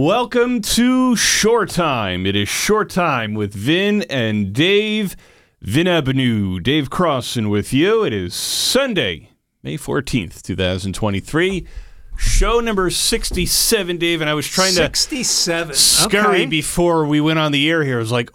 Welcome to Short Time. It is Short Time with Vin and Dave. Vin Avenue, Dave Crossan with you. It is Sunday, May 14th, 2023. Show number 67, Dave, and I was trying to 67. scurry before we went on the air here. I was like,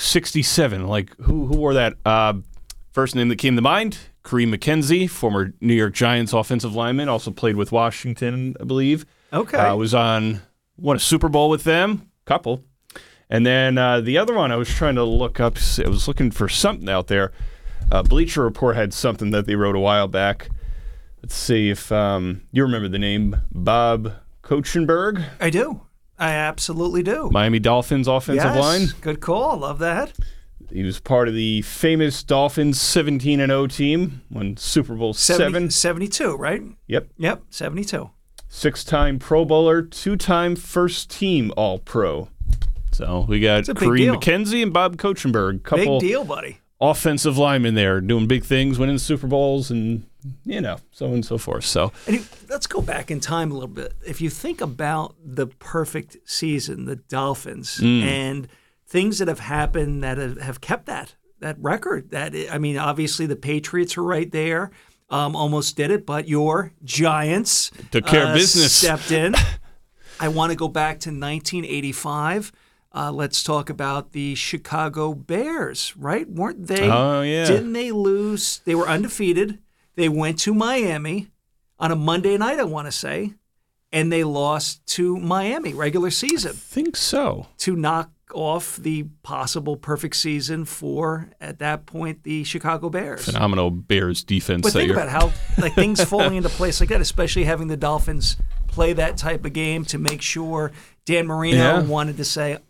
67. Like, who wore that? First name that came to mind, Kareem McKenzie, former New York Giants offensive lineman, also played with Washington, I believe. Okay. Won a Super Bowl with them, couple. And then the other one I was trying to look up, I was looking for something out there. Bleacher Report had something that they wrote a while back. Let's see if you remember the name Bob Kochenberg. I do. I absolutely do. Miami Dolphins offensive line. Good call. Love that. He was part of the famous Dolphins 17-0 team, won Super Bowl 7. 72, right? Yep, 72. 6-time Pro Bowler, 2-time first-team All-Pro. So we got Kareem McKenzie and Bob Kochenberg, couple big deal, buddy. Offensive linemen there, doing big things, winning Super Bowls, and so on and so forth. So let's go back in time a little bit. If you think about the perfect season, the Dolphins, and things that have happened that have kept that record. Obviously the Patriots are right there. Almost did it, but your Giants took care of business. Stepped in. I want to go back to 1985. Let's talk about the Chicago Bears, right? Weren't they? Oh, yeah. Didn't they lose? They were undefeated. They went to Miami on a Monday night, I want to say, and they lost to Miami regular season. I think so. To knock off the possible perfect season for, at that point, the Chicago Bears. Phenomenal Bears defense. But think about how things falling into place like that, especially having the Dolphins play that type of game to make sure Dan Marino wanted to say,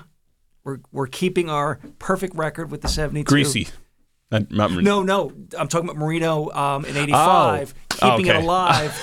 we're keeping our perfect record with the 72. Greasy. No, I'm talking about Marino in 85, keeping it alive.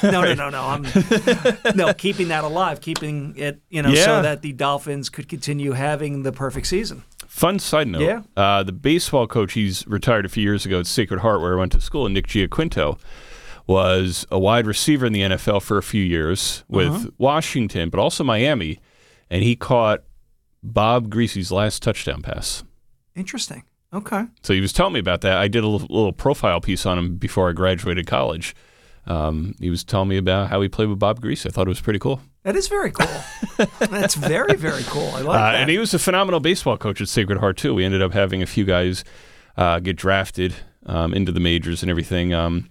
No, keeping that alive, keeping it, so that the Dolphins could continue having the perfect season. Fun side note, the baseball coach, he's retired a few years ago at Sacred Heart, where I went to school, and Nick Giaquinto was a wide receiver in the NFL for a few years with Washington, but also Miami, and he caught Bob Greasy's last touchdown pass. Interesting. Okay. So he was telling me about that. I did a little profile piece on him before I graduated college. He was telling me about how he played with Bob Greasy. I thought it was pretty cool. That is very cool. That's very, very cool. I like that. And he was a phenomenal baseball coach at Sacred Heart, too. We ended up having a few guys get drafted into the majors and everything.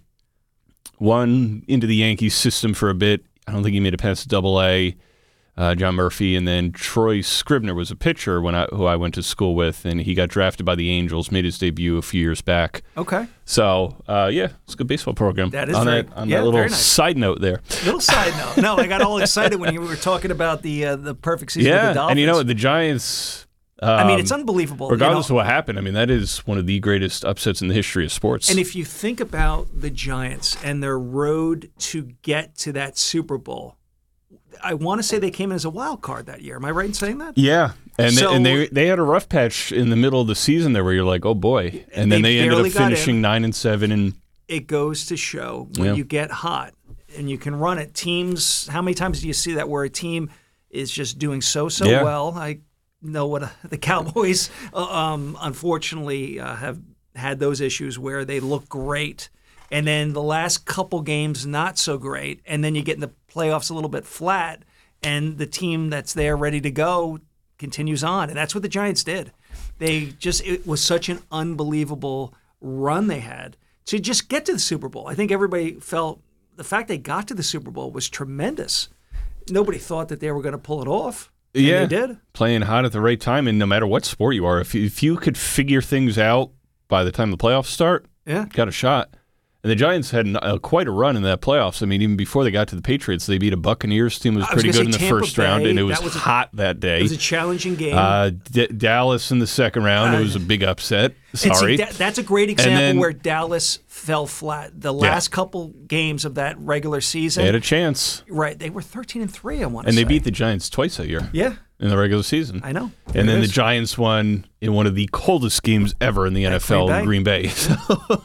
One into the Yankees system for a bit. I don't think he made it past Double-A. John Murphy, and then Troy Scribner was a pitcher who I went to school with, and he got drafted by the Angels, made his debut a few years back. Okay. So, it's a good baseball program. That is that little nice. side note there. Little side note. No, I got all excited when you were talking about the perfect season with the Dolphins. And the Giants... it's unbelievable. Regardless of what happened, that is one of the greatest upsets in the history of sports. And if you think about the Giants and their road to get to that Super Bowl, I want to say they came in as a wild card that year. Am I right in saying that? Yeah. And they had a rough patch in the middle of the season there where you're like, oh boy. And then they ended up finishing 9-7. And it goes to show when you get hot and you can run it. Teams, how many times do you see that where a team is just doing so well? I know what the Cowboys, unfortunately, have had those issues where they look great. And then the last couple games, not so great. And then you get in the playoffs a little bit flat, and the team that's there ready to go continues on. And that's what the Giants did. It was such an unbelievable run they had to just get to the Super Bowl. I think everybody felt the fact they got to the Super Bowl was tremendous. Nobody thought that they were going to pull it off. And they did. Playing hot at the right time, and no matter what sport you are, if you could figure things out by the time the playoffs start, got a shot. And the Giants had quite a run in that playoffs. Even before they got to the Patriots, they beat a Buccaneers team that was pretty good in the first round, and it was hot that day. It was a challenging game. Dallas in the second round, it was a big upset. Sorry. That's a great example where Dallas fell flat. The last couple games of that regular season. They had a chance. Right. They were 13-3, I want to say. And they beat the Giants twice that year. Yeah. in the regular season. I know. And then the Giants won in one of the coldest games ever in the NFL in Green Bay. So,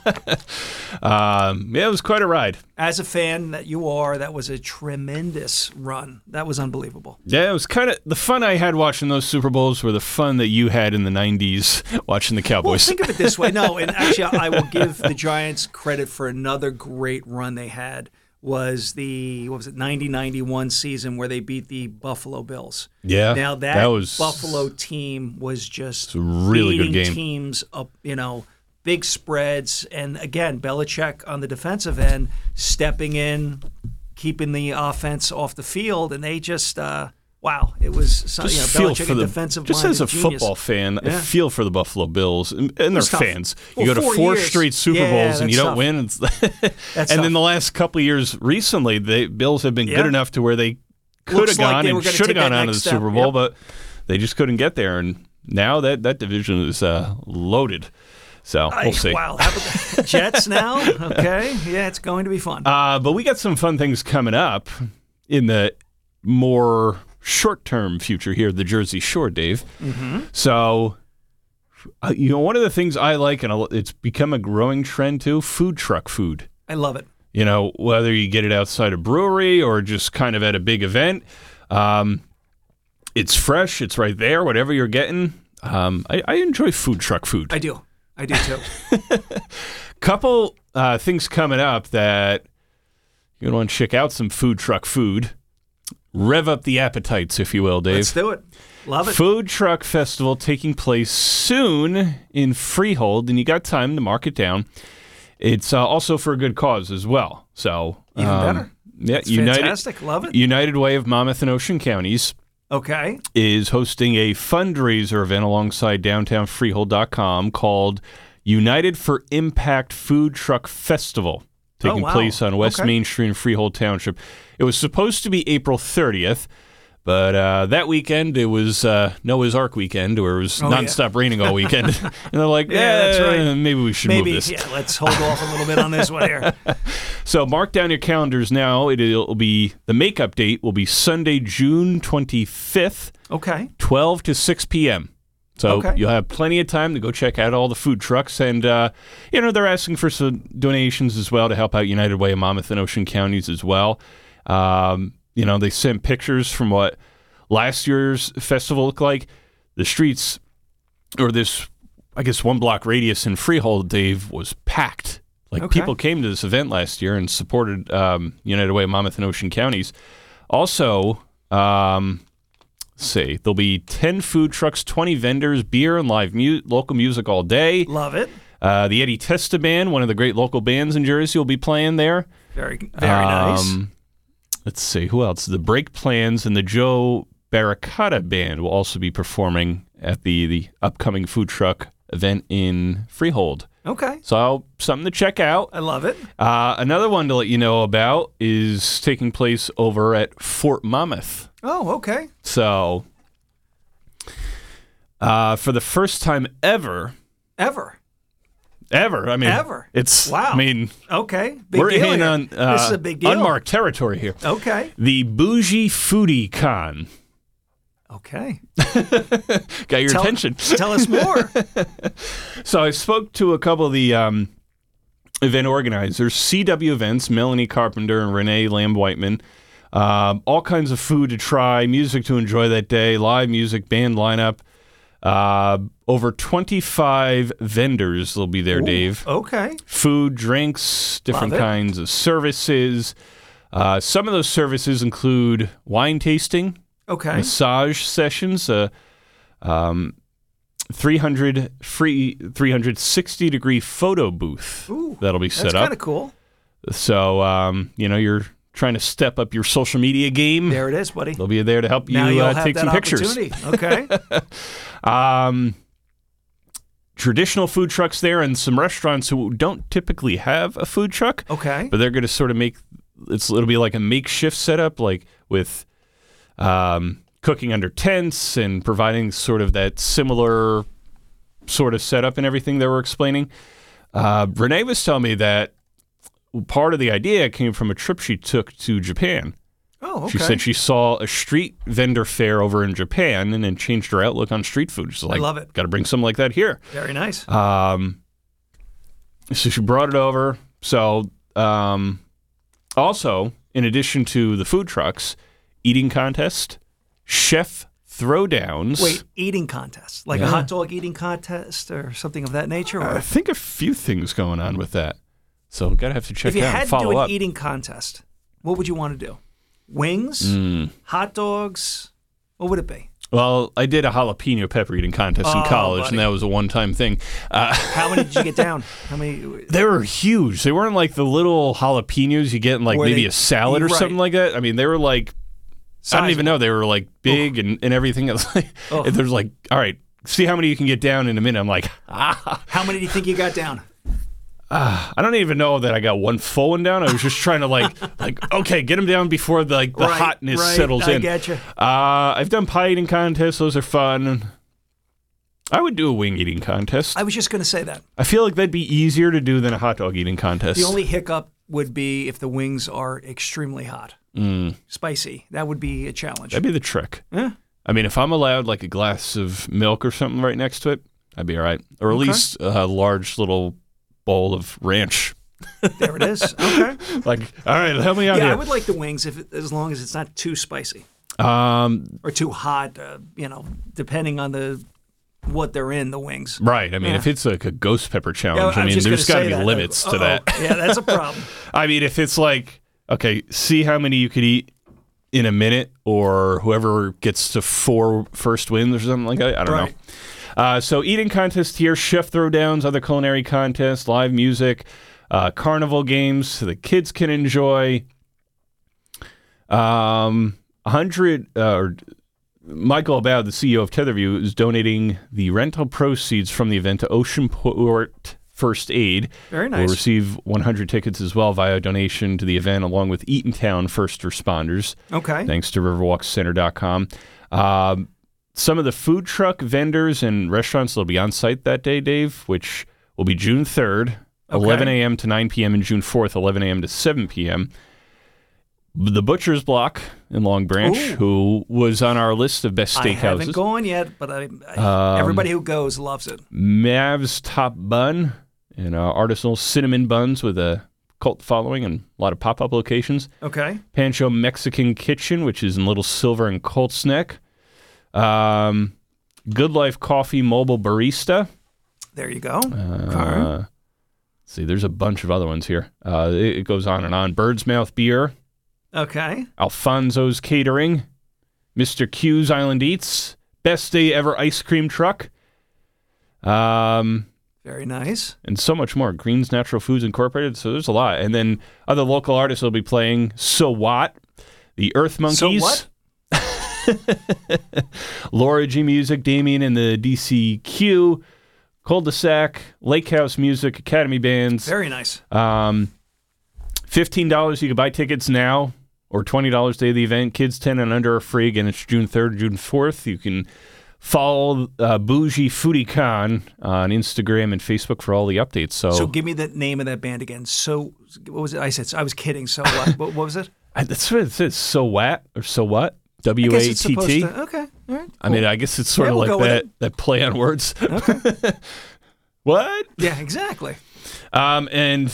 it was quite a ride. As a fan that you are, that was a tremendous run. That was unbelievable. Yeah, it was kind of the fun I had watching those Super Bowls were the fun that you had in the 90s watching the Cowboys. Well, think of it this way. No, and actually I will give the Giants credit for another great run they had. Was the 90-91 season where they beat the Buffalo Bills. Yeah. Now that was, Buffalo team was just a really good game. Teams up, big spreads, and again, Belichick on the defensive end stepping in, keeping the offense off the field, and they just wow, it was Belichick, a defensive just as a genius. Football fan, I feel for the Buffalo Bills and their fans. You go to 4 straight Super Bowls and you don't win. And then the last couple of years recently, the Bills have been good enough to where they could have gone and should have gone on to the Super Bowl, but they just couldn't get there. And now that division is loaded. So we'll see. Wow, how about the Jets now? Okay, yeah, it's going to be fun. But we got some fun things coming up in the more short-term future here, the Jersey Shore, Dave. Mm-hmm. So, one of the things I like, and it's become a growing trend too, food truck food. I love it. Whether you get it outside a brewery or just kind of at a big event, it's fresh, it's right there, whatever you're getting. I enjoy food truck food. I do too. Couple things coming up that you're going to want to check out some food truck food. Rev up the appetites, if you will, Dave. Let's do it. Love it. Food Truck Festival taking place soon in Freehold, and you got time to mark it down. It's also for a good cause as well. So even better. Yeah, it's fantastic. Love it. United Way of Monmouth and Ocean Counties is hosting a fundraiser event alongside downtownfreehold.com called United for Impact Food Truck Festival, taking place on West Main Street in Freehold Township. It was supposed to be April 30th, but that weekend it was Noah's Ark weekend, where it was nonstop raining all weekend. And they're like, that's right. Maybe we should move this. Yeah, let's hold off a little bit on this one here. So mark down your calendars now. It'll be the makeup date will be Sunday, June 25th. 12 to 6 p.m. So you'll have plenty of time to go check out all the food trucks. And, they're asking for some donations as well to help out United Way of Monmouth and Ocean Counties as well. They sent pictures from what last year's festival looked like. The streets, or this, I guess, 1 block radius in Freehold, Dave, was packed. People came to this event last year and supported United Way of Monmouth and Ocean Counties. Also, there'll be 10 food trucks, 20 vendors, beer and live local music all day. Love it. The Eddie Testa Band, one of the great local bands in Jersey, will be playing there. Very, very nice. Let's see, who else? The Break Plans and the Joe Barricata Band will also be performing at the upcoming food truck event in Freehold. So something to check out. I love it. Another one to let you know about is taking place over at Fort Monmouth. Oh, okay. So for the first time ever. I mean, it's wow. I mean, big we're deal in here. on this is a big deal. Unmarked territory here. The Bougie Foodie Con. Got your attention. Tell us more. So I spoke to a couple of the event organizers, CW Events, Melanie Carpenter and Renee Lamb-Whiteman. All kinds of food to try, music to enjoy that day, live music, band lineup. Over 25 vendors will be there, Dave. Food, drinks, different kinds of services. Some of those services include wine tasting, massage sessions, 360-degree photo booth that'll be set up. That's kind of cool. So, you're trying to step up your social media game. There it is, buddy. They'll be there to help you take some pictures. Traditional food trucks there and some restaurants who don't typically have a food truck. But they're going to sort of it'll be like a makeshift setup, like with cooking under tents and providing sort of that similar sort of setup and everything they were explaining. Renee was telling me that part of the idea came from a trip she took to Japan. Oh, okay. She said she saw a street vendor fair over in Japan and then changed her outlook on street food. She's like, I love it. Got to bring something like that here. Very nice. So she brought it over. So also, in addition to the food trucks, eating contest, chef throwdowns. Wait, eating contest? Like a hot dog eating contest or something of that nature? Or? I think a few things going on with that. So gotta have to check if you out had and follow to do an up. eating contest, what would you want to do? Wings? Hot dogs? What would it be? Well, I did a jalapeno pepper eating contest in college, buddy. and that was a one-time thing. How many did you get down? How many? They were huge. They weren't like the little jalapenos you get in like maybe a salad or something like that. I mean, they were like, I don't even know. They were like big and everything. And there's like, all right, see how many you can get down in a minute. I'm like, How many do you think you got down? I don't even know that I got one full one down. I was just trying to like, okay, get them down before the hotness settles in. I get you. I've done pie eating contests. Those are fun. I would do a wing eating contest. I was just going to say that. I feel like that'd be easier to do than a hot dog eating contest. The only hiccup would be if the wings are extremely hot. Spicy. That would be a challenge. That'd be the trick. Yeah. I mean, if I'm allowed like a glass of milk or something right next to it, I'd be all right. Or at least a large little bowl of ranch. There it is. Okay. Like, all right, help me out here. Yeah, I would like the wings as long as it's not too spicy or too hot. Depending on what they're in, the wings. Right. I mean, if it's like a ghost pepper challenge, I mean, there's got to be limits to that. Yeah, that's a problem. I mean, if it's like, okay, see how many you could eat in a minute, or whoever gets to 4 first wins or something like that. I don't know. So eating contest here, chef throwdowns, other culinary contests, live music, carnival games so the kids can enjoy. Michael Abad, the CEO of Tetherview, is donating the rental proceeds from the event to Oceanport First Aid. Very nice. We'll receive 100 tickets as well via donation to the event, along with Eatontown first responders. Okay. Thanks to riverwalkcenter.com. Some of the food truck vendors and restaurants that will be on site that day, Dave, which will be June 3rd, 11 a.m. to 9 p.m., and June 4th, 11 a.m. to 7 p.m. The Butcher's Block in Long Branch, who was on our list of best steakhouses. I haven't gone yet, but everybody who goes loves it. Mav's Top Bun and artisanal cinnamon buns with a cult following and a lot of pop-up locations. Okay. Pancho Mexican Kitchen, which is in Little Silver and Colts Neck. Good Life Coffee Mobile Barista. There you go. See, there's a bunch of other ones here. It goes on and on. Bird's Mouth Beer. Okay. Alfonso's Catering. Mr. Q's Island Eats. Best Day Ever Ice Cream Truck. Very nice. And so much more. Greens Natural Foods Incorporated. So there's a lot. And then other local artists will be playing So What? The Earth Monkeys. So what? Laura G Music, Damien and the DCQ, Cul-de-sac, Lake House Music, Academy Bands. Very nice. $15 you can buy tickets now, or $20 day of the event. Kids 10 and under are free. Again, it's June 3rd, June 4th. You can follow Bougie Foodie Con on Instagram and Facebook for all the updates. So give me the name of that band again. So what was it? I was kidding. So what? What was it? That's what it says. So what or so what? WATT. Okay. All right. Cool. I mean, I guess it's sort of like that play on words. Okay. What? Yeah, exactly. And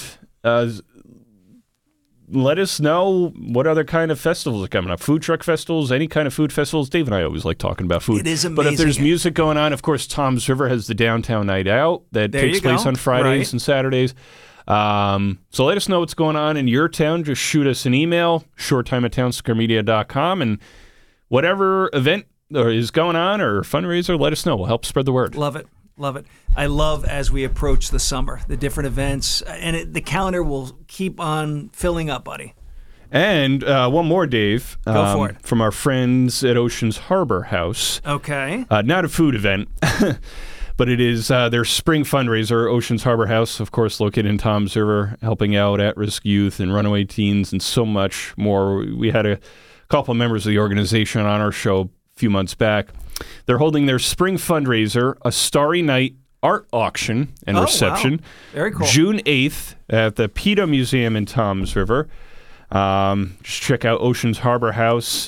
let us know what other kind of festivals are coming up. Food truck festivals, any kind of food festivals. Dave and I always like talking about food. It is amazing. But if there's music going on, of course, Tom's River has the Downtown Night Out that takes place on Fridays and Saturdays. So let us know what's going on in your town. Just shoot us an email, shorttime@townsquaremedia.com, and whatever event is going on or fundraiser, let us know. We'll help spread the word. Love it. Love it. I love as we approach the summer, the different events, and the calendar will keep on filling up, buddy. And one more, Dave. Go for it. From our friends at Oceans Harbor House. Okay. Not a food event, but it is their spring fundraiser, Oceans Harbor House, of course, located in Toms River, helping out at-risk youth and runaway teens and so much more. We had a couple of members of the organization on our show a few months back. They're holding their spring fundraiser, a Starry Night art auction and reception. Wow. Very cool. June 8th at the PETA Museum in Toms River. Just check out Oceans Harbor House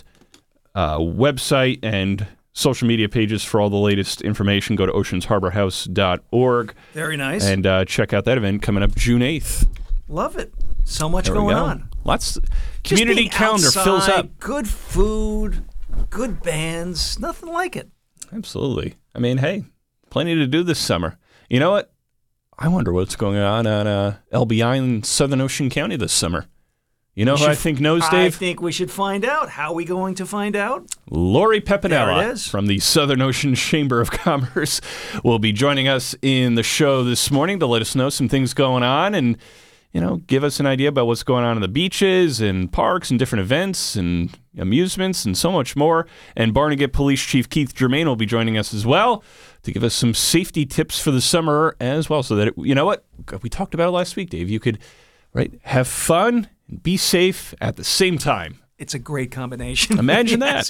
website and social media pages for all the latest information. Go to oceansharborhouse.org. Very nice. And check out that event coming up June 8th. Love it. So much going on. Lots. Community calendar outside, fills up. Good food, good bands, nothing like it. Absolutely. I mean, hey, plenty to do this summer. You know what? I wonder what's going on LBI in Southern Ocean County this summer. You know who I think knows, Dave? I think we should find out. How are we going to find out? Lori Pepinella there it is. From the Southern Ocean Chamber of Commerce will be joining us in the show this morning to let us know some things going on and, you know, give us an idea about what's going on the beaches and parks and different events and amusements and so much more. And Barnegat Police Chief Keith Germain will be joining us as well to give us some safety tips for the summer as well. So that, you know what? We talked about it last week, Dave. You could, have fun and be safe at the same time. It's a great combination. Imagine yes, that.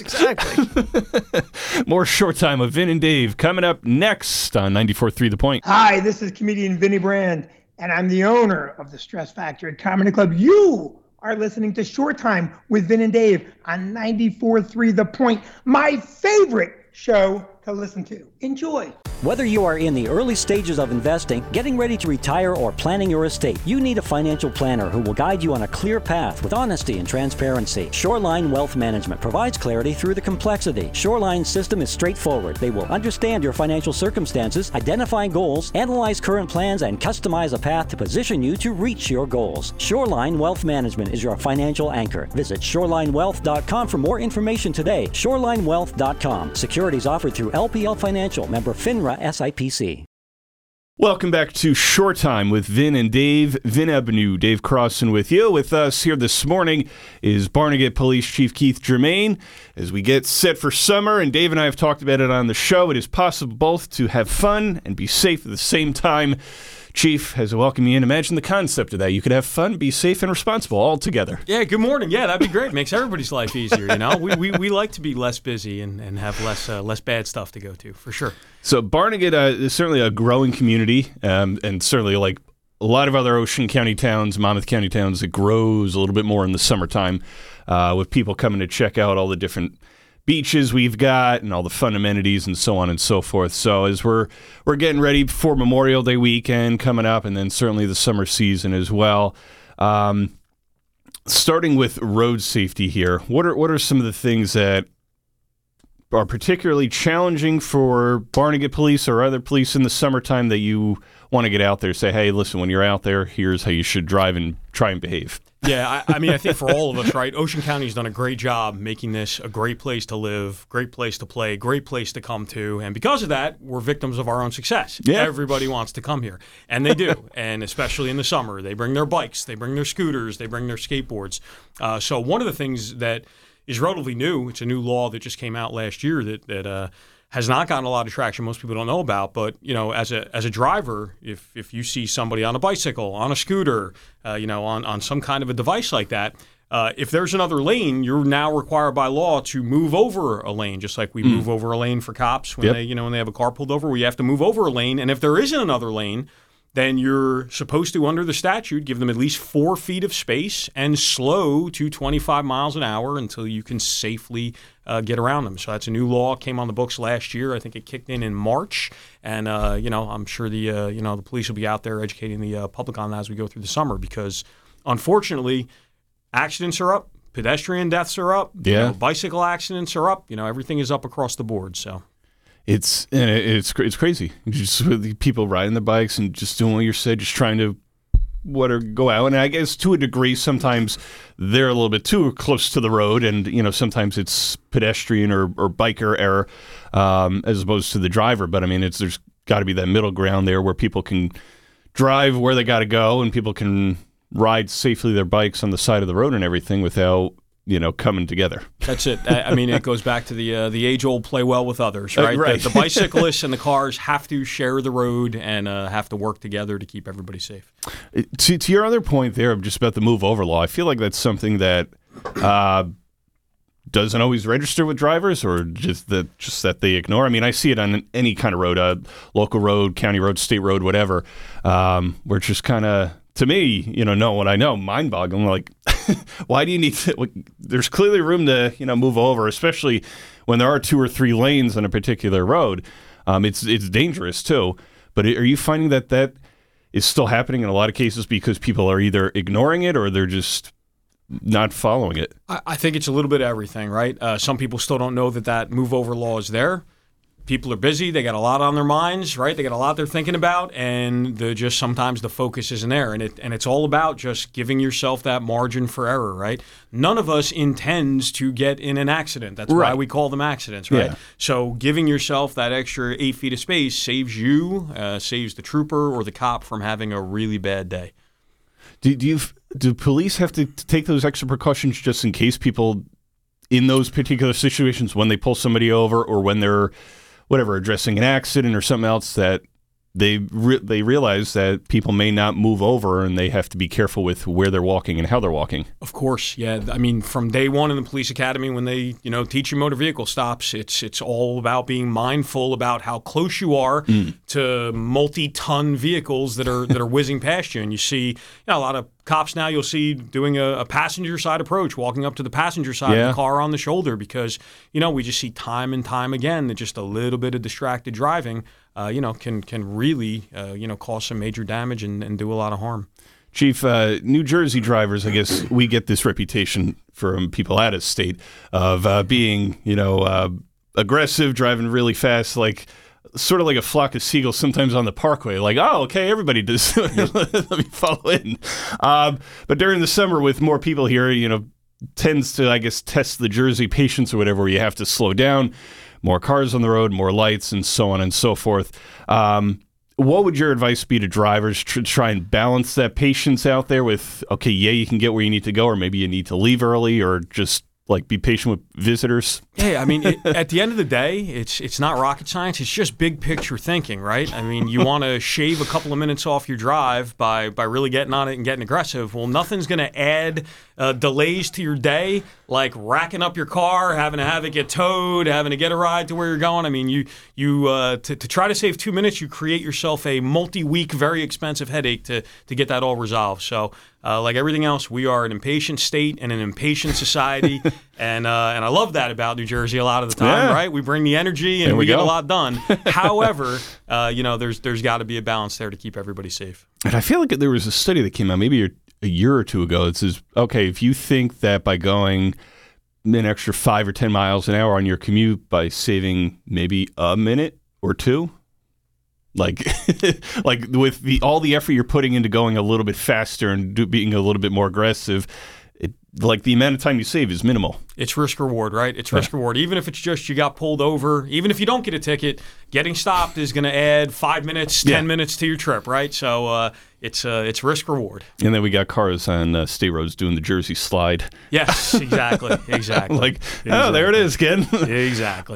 Exactly. More Short Time with Vin and Dave coming up next on 94.3 The Point. Hi, this is comedian Vinny Brand, and I'm the owner of the Stress Factory at Comedy Club. You are listening to Short Time with Vin and Dave on 94.3 The Point, my favorite show to listen to. Enjoy. Whether you are in the early stages of investing, getting ready to retire, or planning your estate, you need a financial planner who will guide you on a clear path with honesty and transparency. Shoreline Wealth Management provides clarity through the complexity. Shoreline's system is straightforward. They will understand your financial circumstances, identify goals, analyze current plans, and customize a path to position you to reach your goals. Shoreline Wealth Management is your financial anchor. Visit shorelinewealth.com for more information today. Shorelinewealth.com. Securities offered through LPL Financial, member FINRA SIPC. Welcome back to Short Time with Vin and Dave. Vin Ebenu, Dave Crossan with you. With us here this morning is Barnegat Police Chief Keith Germain. As we get set for summer, and Dave and I have talked about it on the show, it is possible both to have fun and be safe at the same time. Chief, as I welcome you in, imagine the concept of that. You could have fun, be safe, and responsible all together. Yeah, good morning. Yeah, that'd be great. Makes everybody's life easier, you know? We like to be less busy and have less bad stuff to go to, for sure. So Barnegat is certainly a growing community, and certainly like a lot of other Ocean County towns, Monmouth County towns, it grows a little bit more in the summertime with people coming to check out all the different beaches we've got and all the fun amenities and so on and so forth. So as we're getting ready for Memorial Day weekend coming up, and then certainly the summer season as well. Starting with road safety here, what are some of the things that are particularly challenging for Barnegat Police or other police in the summertime that you want to get out there? Say, hey, listen, when you're out there, here's how you should drive and try and behave. Yeah, I mean, I think for all of us, right, Ocean County's done a great job making this a great place to live, great place to play, great place to come to. And because of that, we're victims of our own success. Yeah. Everybody wants to come here. And they do. And especially in the summer, they bring their bikes, they bring their scooters, they bring their skateboards. So one of the things that is relatively new, it's a new law that just came out last year that has not gotten a lot of traction. Most people don't know about, but you know, as a driver, if you see somebody on a bicycle, on a scooter, on some kind of a device like that, if there's another lane, you're now required by law to move over a lane, just like we move over a lane for cops when they have a car pulled over. We have to move over a lane, and if there isn't another lane, then you're supposed to, under the statute, give them at least 4 feet of space and slow to 25 miles an hour until you can safely get around them. So that's a new law, came on the books last year. I think it kicked in March. And, I'm sure the police will be out there educating the public on that as we go through the summer because, unfortunately, accidents are up, pedestrian deaths are up, bicycle accidents are up. Everything is up across the board, so. It's crazy. Just with people riding their bikes and just doing what you said, just trying to go out. And I guess to a degree, sometimes they're a little bit too close to the road, and sometimes it's pedestrian or biker error as opposed to the driver. But I mean, there's got to be that middle ground there where people can drive where they got to go, and people can ride safely their bikes on the side of the road and everything without coming together. That's it. I mean, it goes back to the age-old play well with others, right? Right. The bicyclists and the cars have to share the road and have to work together to keep everybody safe. To your other point there, just about the move over law, I feel like that's something that doesn't always register with drivers, or just that they ignore. I mean, I see it on any kind of road, local road, county road, state road, whatever, where it's just kind of, to me, knowing what I know, mind-boggling. Like, why do you need to? There's clearly room to move over, especially when there are 2 or 3 lanes on a particular road. It's dangerous too. But are you finding that is still happening in a lot of cases because people are either ignoring it or they're just not following it? I think it's a little bit of everything, right? Some people still don't know that move over law is there. People are busy. They got a lot on their minds, right? They got a lot they're thinking about, and sometimes the focus isn't there. And it's all about just giving yourself that margin for error, right? None of us intends to get in an accident. That's why we call them accidents, right? Yeah. So giving yourself that extra 8 feet of space saves you, saves the trooper or the cop from having a really bad day. Do police have to take those extra precautions just in case people in those particular situations, when they pull somebody over or when they're addressing an accident or something else, that they realize that people may not move over and they have to be careful with where they're walking and how they're walking? Of course, yeah. I mean, from day one in the police academy, when they teach you motor vehicle stops, it's all about being mindful about how close you are to multi-ton vehicles that are whizzing past you. And you see a lot of cops now you'll see doing a passenger side approach, walking up to the passenger side of the car on the shoulder, because we just see time and time again that just a little bit of distracted driving can really cause some major damage and do a lot of harm. Chief, New Jersey drivers, I guess we get this reputation from people out of state of being aggressive, driving really fast, sort of like a flock of seagulls sometimes on the parkway, like, oh, okay, everybody does. Let me follow in. But during the summer with more people here, tends to, I guess, test the Jersey patience or whatever, where you have to slow down, more cars on the road, more lights, and so on and so forth. What would your advice be to drivers to try and balance that patience out there with, okay, yeah, you can get where you need to go, or maybe you need to leave early, or just be patient with visitors? Yeah, I mean, at the end of the day, it's not rocket science. It's just big picture thinking, right? I mean, you want to shave a couple of minutes off your drive by really getting on it and getting aggressive. Well, nothing's going to add delays to your day, like racking up your car, having to have it get towed, having to get a ride to where you're going. I mean, to try to save 2 minutes, you create yourself a multi-week, very expensive headache to get that all resolved. So, like everything else, we are an impatient state and an impatient society, and I love that about New Jersey a lot of the time, right? We bring the energy and we get a lot done. However, there's got to be a balance there to keep everybody safe. And I feel like there was a study that came out maybe a year or two ago that says, okay, if you think that by going an extra 5 or 10 miles an hour on your commute by saving maybe a minute or two, like with all the effort you're putting into going a little bit faster and being a little bit more aggressive, the amount of time you save is minimal. It's risk reward, right? It's risk reward. Even if it's just you got pulled over, even if you don't get a ticket, getting stopped is going to add 5 minutes, 10 minutes to your trip, right? So it's risk reward. And then we got cars on state roads doing the Jersey slide. Yes, exactly. Oh, there it is, Ken. Exactly.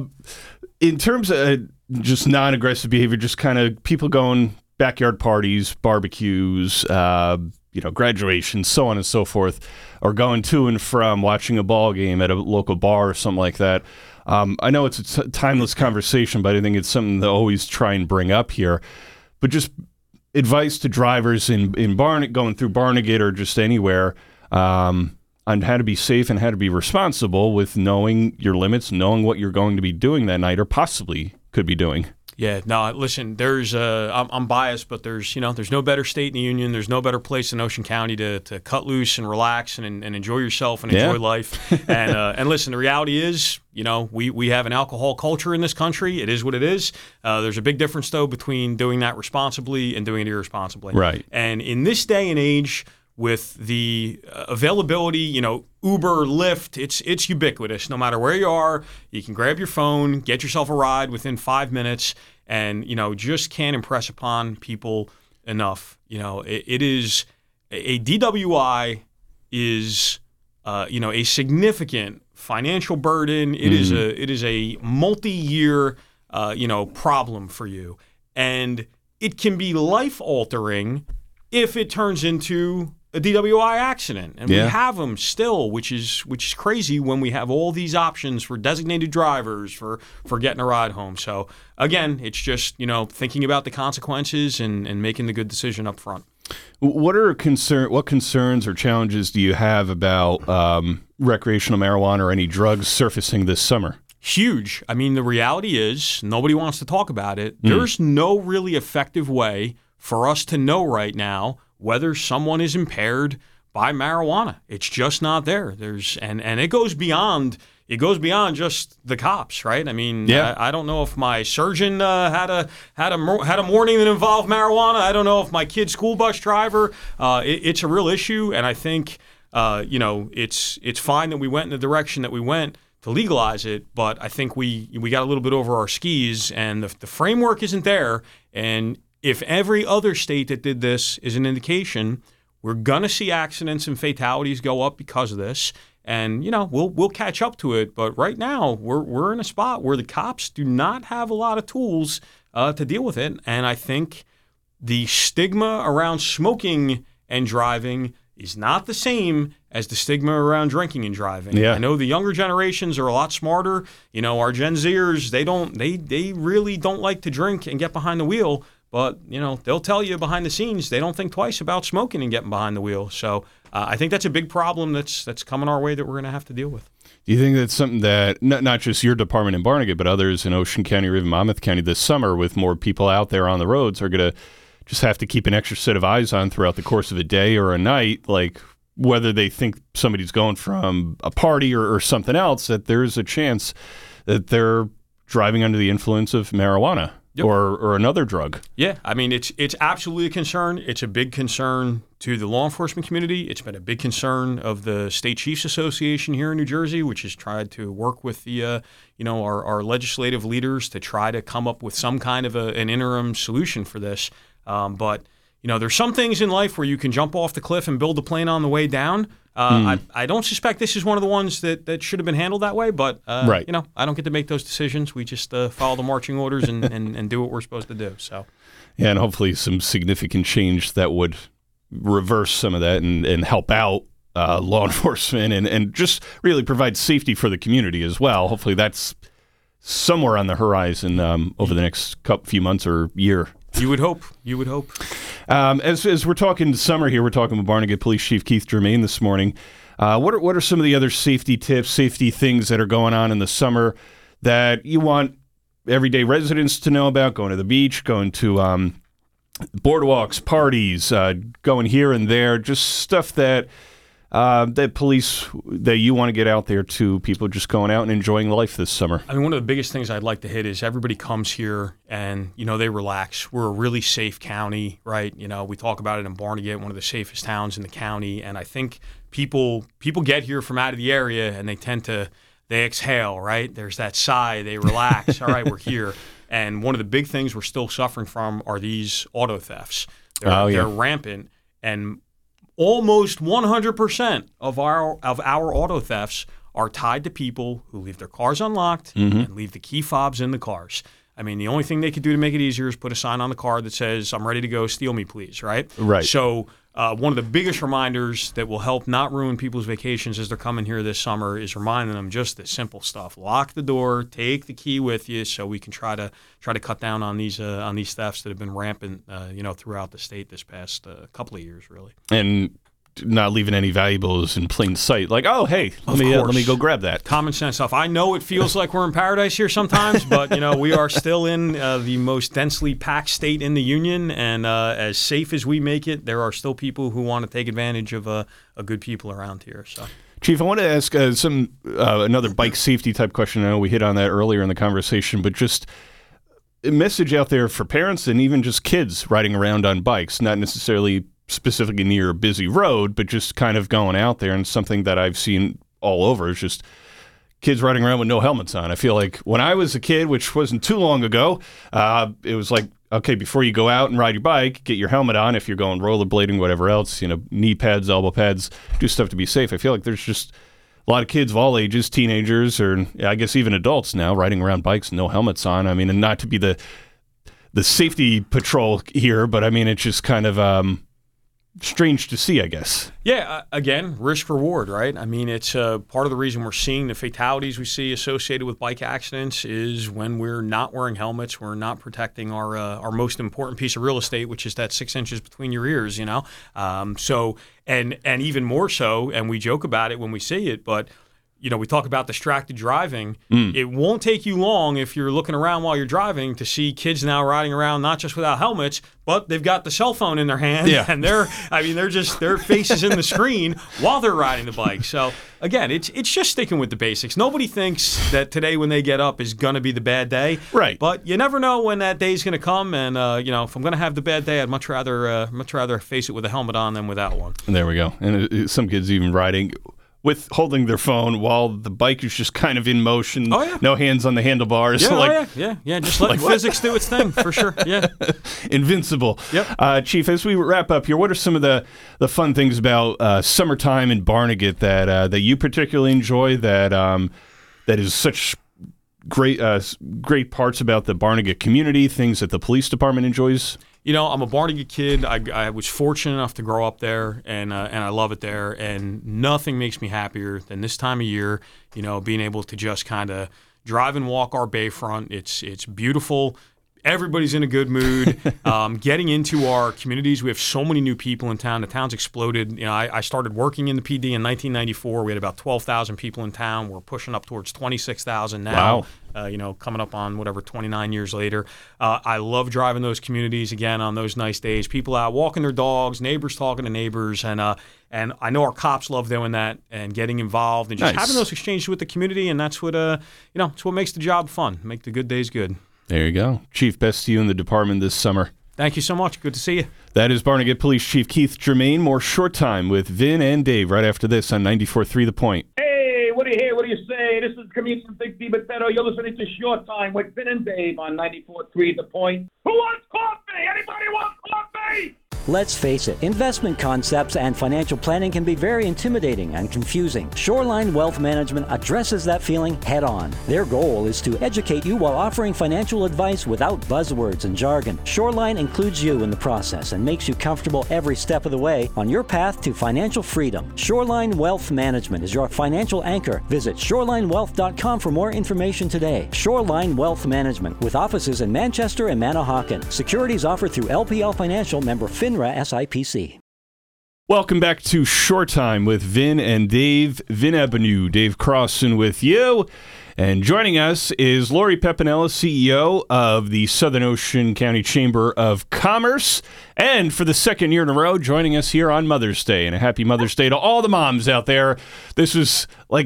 In terms of just non-aggressive behavior, just kind of people going backyard parties, barbecues, graduations, so on and so forth, or going to and from watching a ball game at a local bar or something like that. I know it's a timeless conversation, but I think it's something to always try and bring up here. But just advice to drivers in going through Barnegat or just anywhere on how to be safe and how to be responsible with knowing your limits, knowing what you're going to be doing that night or possibly could be doing. Yeah, no, listen, I'm biased, but there's no better state in the union. There's no better place in Ocean County to cut loose and relax and enjoy yourself and enjoy life. And listen, the reality is, we have an alcohol culture in this country. It is what it is. There's a big difference, though, between doing that responsibly and doing it irresponsibly. Right. And in this day and age, with the availability, Uber, Lyft, it's ubiquitous. No matter where you are, you can grab your phone, get yourself a ride within 5 minutes, and, just can't impress upon people enough. It is a DWI is, a significant financial burden. It is a multi-year, problem for you, and it can be life-altering if it turns into a DWI accident. And we have them still, which is crazy when we have all these options for designated drivers for getting a ride home. So again, it's just, thinking about the consequences and making the good decision up front. What concerns or challenges do you have about recreational marijuana or any drugs surfacing this summer? Huge. I mean, the reality is nobody wants to talk about it. There's no really effective way for us to know right now whether someone is impaired by marijuana. It's just not there. And it goes beyond just the cops, right? I mean, I don't know if my surgeon had a morning that involved marijuana. I don't know if my kid's school bus driver. It's a real issue, and I think it's fine that we went in the direction that we went to legalize it, but I think we got a little bit over our skis, and the framework isn't there. And if every other state that did this is an indication, we're gonna see accidents and fatalities go up because of this. And we'll catch up to it, but right now we're in a spot where the cops do not have a lot of tools to deal with it. And I think the stigma around smoking and driving is not the same as the stigma around drinking and driving. Yeah. I know the younger generations are a lot smarter. Our Gen Zers, they really don't like to drink and get behind the wheel, but they'll tell you behind the scenes they don't think twice about smoking and getting behind the wheel. So I think that's a big problem that's coming our way that we're going to have to deal with. Do you think that's something that not just your department in Barnegat, but others in Ocean County or even Monmouth County this summer, with more people out there on the roads, are going to just have to keep an extra set of eyes on throughout the course of a day or a night, like whether they think somebody's going from a party or something else, that there's a chance that they're driving under the influence of marijuana? Yep. Or another drug. Yeah, I mean, it's absolutely a concern. It's a big concern to the law enforcement community. It's been a big concern of the State Chiefs Association here in New Jersey, which has tried to work with the our legislative leaders to try to come up with some kind of an interim solution for this. But there's some things in life where you can jump off the cliff and build a plane on the way down. I don't suspect this is one of the ones that should have been handled that way, but right. I don't get to make those decisions. We just follow the marching orders and do what we're supposed to do. So, yeah, and hopefully some significant change that would reverse some of that and help out law enforcement and just really provide safety for the community as well. Hopefully that's somewhere on the horizon over the next few months or year. You would hope. As we're talking summer here, we're talking with Barnegat Police Chief Keith Germain this morning. What are some of the other safety tips, safety things that are going on in the summer that you want everyday residents to know about? Going to the beach, going to boardwalks, parties, going here and there, just stuff that police, that you want to get out there to people just going out and enjoying life this summer? I mean, one of the biggest things I'd like to hit is everybody comes here and, they relax. We're a really safe county, right? We talk about it in Barnegat, one of the safest towns in the county. And I think people get here from out of the area and they exhale, right? There's that sigh, they relax. All right, we're here. And one of the big things we're still suffering from are these auto thefts. They're rampant, and almost 100% of our auto thefts are tied to people who leave their cars unlocked and leave the key fobs in the cars. I mean, the only thing they could do to make it easier is put a sign on the car that says, "I'm ready to go, steal me, please," right? Right. So one of the biggest reminders that will help not ruin people's vacations as they're coming here this summer is reminding them just the simple stuff. Lock the door, take the key with you, so we can try to cut down on these thefts that have been rampant throughout the state this past couple of years, really. And not leaving any valuables in plain sight. Like, oh, hey, let me go grab that. Common sense stuff. I know it feels like we're in paradise here sometimes, but we are still in the most densely packed state in the union, and as safe as we make it, there are still people who want to take advantage of a good people around here. So, Chief, I want to ask another bike safety type question. I know we hit on that earlier in the conversation, but just a message out there for parents and even just kids riding around on bikes, not necessarily specifically near a busy road, but just kind of going out there. And something that I've seen all over is just kids riding around with no helmets on. I feel like when I was a kid, which wasn't too long ago, it was like, okay, before you go out and ride your bike, get your helmet on. If you're going rollerblading, whatever else, knee pads, elbow pads, do stuff to be safe. I feel like there's just a lot of kids of all ages, teenagers, or I guess even adults now, riding around bikes, no helmets on. I mean, and not to be the safety patrol here, but I mean, it's just kind of strange to see, I guess. Yeah, again, risk reward, right? I mean, it's part of the reason we're seeing the fatalities we see associated with bike accidents is when we're not wearing helmets, we're not protecting our most important piece of real estate, which is that 6 inches between your ears, you know? So even more so, and we joke about it when we see it, but you know, we talk about distracted driving. It won't take you long if you're looking around while you're driving to see kids now riding around not just without helmets, but they've got the cell phone in their hand, and their face is in the screen while they're riding the bike. So again, it's just sticking with the basics. Nobody thinks that today when they get up is going to be the bad day, right? But you never know when that day is going to come. And you know, if I'm going to have the bad day, I'd much rather face it with a helmet on than without one. And there we go. And some kids even riding with holding their phone while the bike is just kind of in motion. Oh, yeah. No hands on the handlebars. Yeah. Just let physics do its thing, for sure. Yeah. Invincible. Yep. Chief, as we wrap up here, what are some of the fun things about summertime in Barnegat that you particularly enjoy, that is such great parts about the Barnegat community, things that the police department enjoys? You know, I'm a Barnegat kid. I was fortunate enough to grow up there, and I love it there. And nothing makes me happier than this time of year, you know, being able to just kind of drive and walk our bayfront. It's beautiful. Everybody's in a good mood. Getting into our communities, we have so many new people in town. The town's exploded. You know, I started working in the PD in 1994. We had about 12,000 people in town. We're pushing up towards 26,000 now. Wow. You know, coming up on 29 years later. I love driving those communities again on those nice days. People out walking their dogs, neighbors talking to neighbors, and I know our cops love doing that and getting involved and just having those exchanges with the community. And that's what it's what makes the job fun. Make the good days good. There you go. Chief, best to you in the department this summer. Thank you so much. Good to see you. That is Barnegat Police Chief Keith Germain. More Short Time with Vin and Dave right after this on 94.3 The Point. Hey, what do you hear? What do you say? This is comedian Big D. Batetto. You're listening to Short Time with Vin and Dave on 94.3 The Point. Who wants coffee? Anybody want coffee? Let's face it, investment concepts and financial planning can be very intimidating and confusing. Shoreline Wealth Management addresses that feeling head on. Their goal is to educate you while offering financial advice without buzzwords and jargon. Shoreline includes you in the process and makes you comfortable every step of the way on your path to financial freedom. Shoreline Wealth Management is your financial anchor. Visit shorelinewealth.com for more information today. Shoreline Wealth Management, with offices in Manchester and Manahawkin. Securities offered through LPL Financial, member FINRA SIPC. Welcome back to Short Time with Vin and Dave. Vin Ebenau, Dave Crossan with you. And joining us is Lori Pepinella, CEO of the Southern Ocean County Chamber of Commerce. And for the second year in a row, joining us here on Mother's Day. And a happy Mother's Day to all the moms out there. This was like,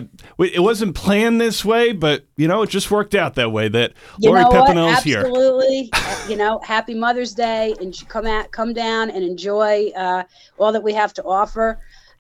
it wasn't planned this way, but, you know, it just worked out that way, that Lori Pepinella's here. Absolutely. Happy Mother's Day. And come down and enjoy all that we have to offer.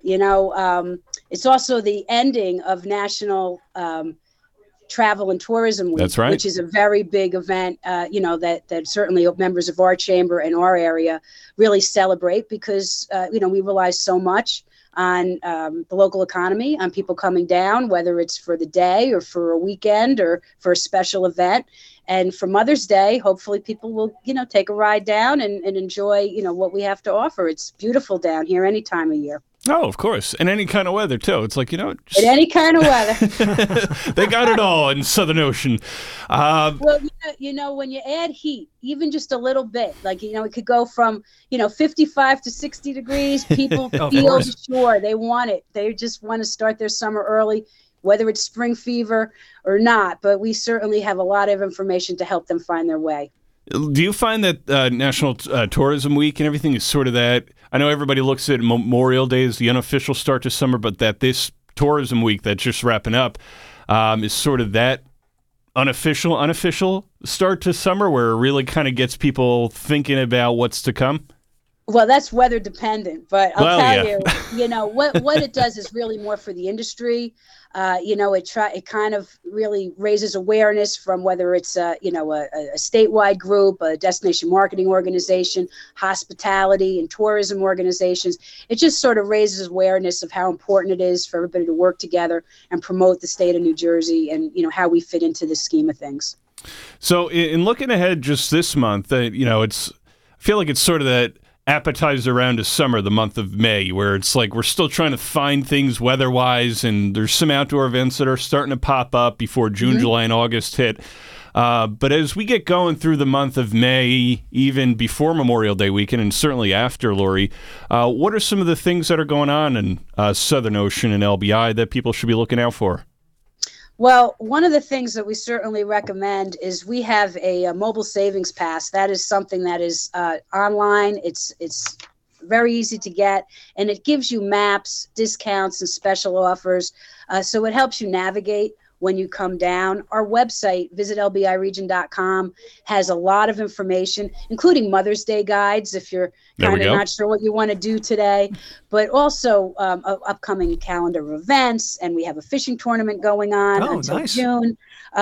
It's also the ending of National Travel and Tourism Week, that's right, which is a very big event, that certainly members of our chamber and our area really celebrate because, we rely so much on the local economy, on people coming down, whether it's for the day or for a weekend or for a special event. And for Mother's Day, hopefully people will, take a ride down and enjoy, what we have to offer. It's beautiful down here any time of year. Oh, of course. And any kind of weather, too. It's like, in any kind of weather. They got it all in Southern Ocean. Well, when you add heat, even just a little bit, like, it could go from, 55 to 60 degrees. People feel sure they want it. They just want to start their summer early, whether it's spring fever or not. But we certainly have a lot of information to help them find their way. Do you find that National Tourism Week and everything is sort of that? I know everybody looks at Memorial Day as the unofficial start to summer, but that this Tourism Week that's just wrapping up is sort of that unofficial start to summer where it really kind of gets people thinking about what's to come? Well, that's weather dependent, but I'll tell you, what it does is really more for the industry. It kind of really raises awareness from whether it's a statewide group, a destination marketing organization, hospitality and tourism organizations. It just sort of raises awareness of how important it is for everybody to work together and promote the state of New Jersey and, how we fit into the scheme of things. So in looking ahead just this month, I feel like it's sort of that appetizer around to summer, the month of May, where it's like we're still trying to find things weather-wise, and there's some outdoor events that are starting to pop up before June, July, and August hit. But as we get going through the month of May, even before Memorial Day weekend, and certainly after, Lori, what are some of the things that are going on in Southern Ocean and LBI that people should be looking out for? Well, one of the things that we certainly recommend is we have a mobile savings pass. That is something that is online. It's very easy to get, and it gives you maps, discounts, and special offers. So it helps you navigate when you come down. Our website, visitlbiregion.com, has a lot of information, including Mother's Day guides if you're kind of not sure what you want to do today, but also upcoming calendar of events. And we have a fishing tournament going on until June.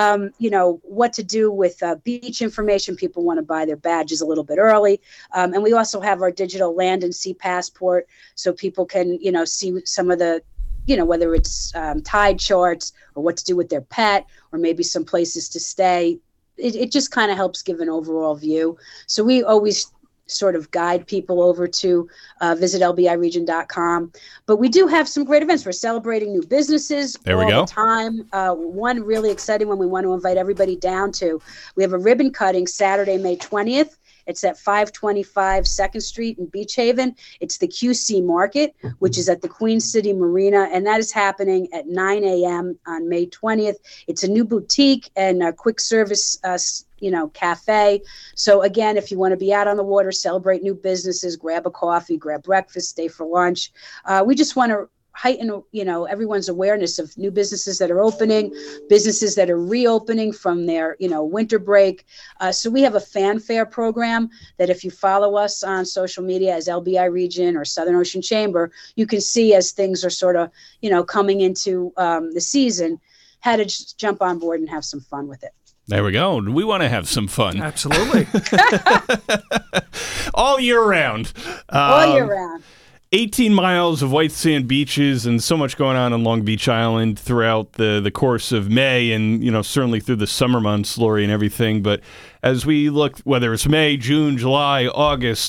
What to do with beach information. People want to buy their badges a little bit early. And we also have our digital land and sea passport, so people can, see some of the whether it's tide charts or what to do with their pet, or maybe some places to stay. It just kind of helps give an overall view. So we always sort of guide people over to visitlbiregion.com. But we do have some great events. We're celebrating new businesses all the time. One really exciting one we want to invite everybody down to. We have a ribbon cutting Saturday, May 20th. It's at 525 2nd Street in Beach Haven. It's the QC Market, which is at the Queen City Marina, and that is happening at 9 a.m. on May 20th. It's a new boutique and a quick service, cafe. So again, if you want to be out on the water, celebrate new businesses, grab a coffee, grab breakfast, stay for lunch. We just want to heighten, everyone's awareness of new businesses that are opening, businesses that are reopening from their, winter break. So we have a fanfare program that if you follow us on social media as LBI Region or Southern Ocean Chamber, you can see as things are sort of, coming into the season, how to just jump on board and have some fun with it. There we go. We want to have some fun. Absolutely. All year round. All year round. 18 miles of white sand beaches and so much going on Long Beach Island throughout the course of May and, certainly through the summer months, Lori, and everything. But as we look, whether it's May, June, July, August,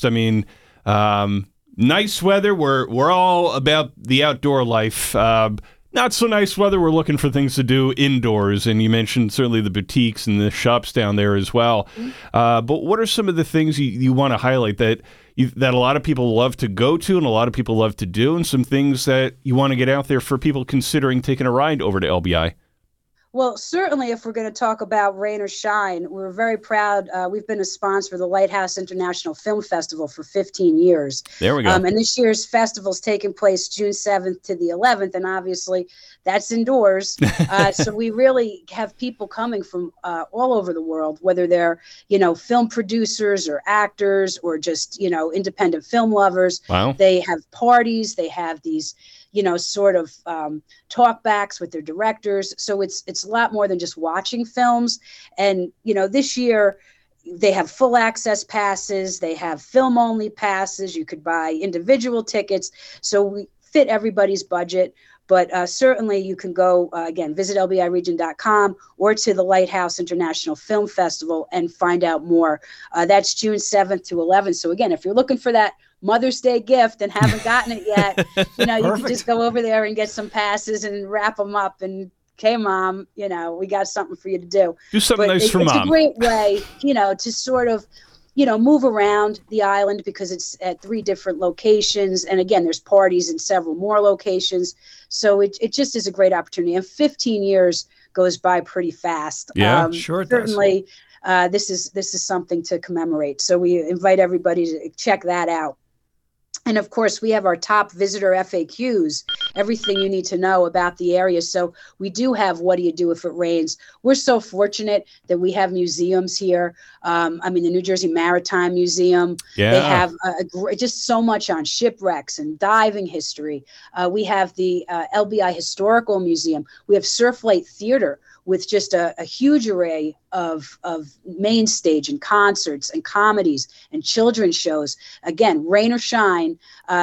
nice weather. We're all about the outdoor life. Not so nice weather. We're looking for things to do indoors. And you mentioned certainly the boutiques and the shops down there as well. But what are some of the things you want to highlight that a lot of people love to go to and a lot of people love to do, and some things that you want to get out there for people considering taking a ride over to LBI? Well, certainly if we're going to talk about rain or shine, we're very proud. We've been a sponsor of the Lighthouse International Film Festival for 15 years. There we go. And this year's festival is taking place June 7th to the 11th, and obviously that's indoors. So we really have people coming from all over the world, whether they're, film producers or actors or just, independent film lovers. Wow. They have parties. They have these sort of talkbacks with their directors. So it's a lot more than just watching films. And, this year they have full access passes. They have film only passes. You could buy individual tickets. So we fit everybody's budget. But certainly you can go, again, visit lbiregion.com or to the Lighthouse International Film Festival and find out more. That's June 7th to 11th. So again, if you're looking for that Mother's Day gift and haven't gotten it yet, you can just go over there and get some passes and wrap them up and, okay, Mom, we got something for you to do. Do something nice for Mom. It's a great way, to sort of, move around the island because it's at 3 different locations. And again, there's parties in several more locations. So it just is a great opportunity. And 15 years goes by pretty fast. Yeah, sure it certainly, this is something to commemorate. So we invite everybody to check that out. And of course, we have our top visitor FAQs, everything you need to know about the area. So we do have What Do You Do If It Rains? We're so fortunate that we have museums here. The New Jersey Maritime Museum. Yeah. They have just so much on shipwrecks and diving history. We have the LBI Historical Museum. We have Surf Light Theater with just a huge array of main stage and concerts and comedies and children's shows. Again, rain or shine,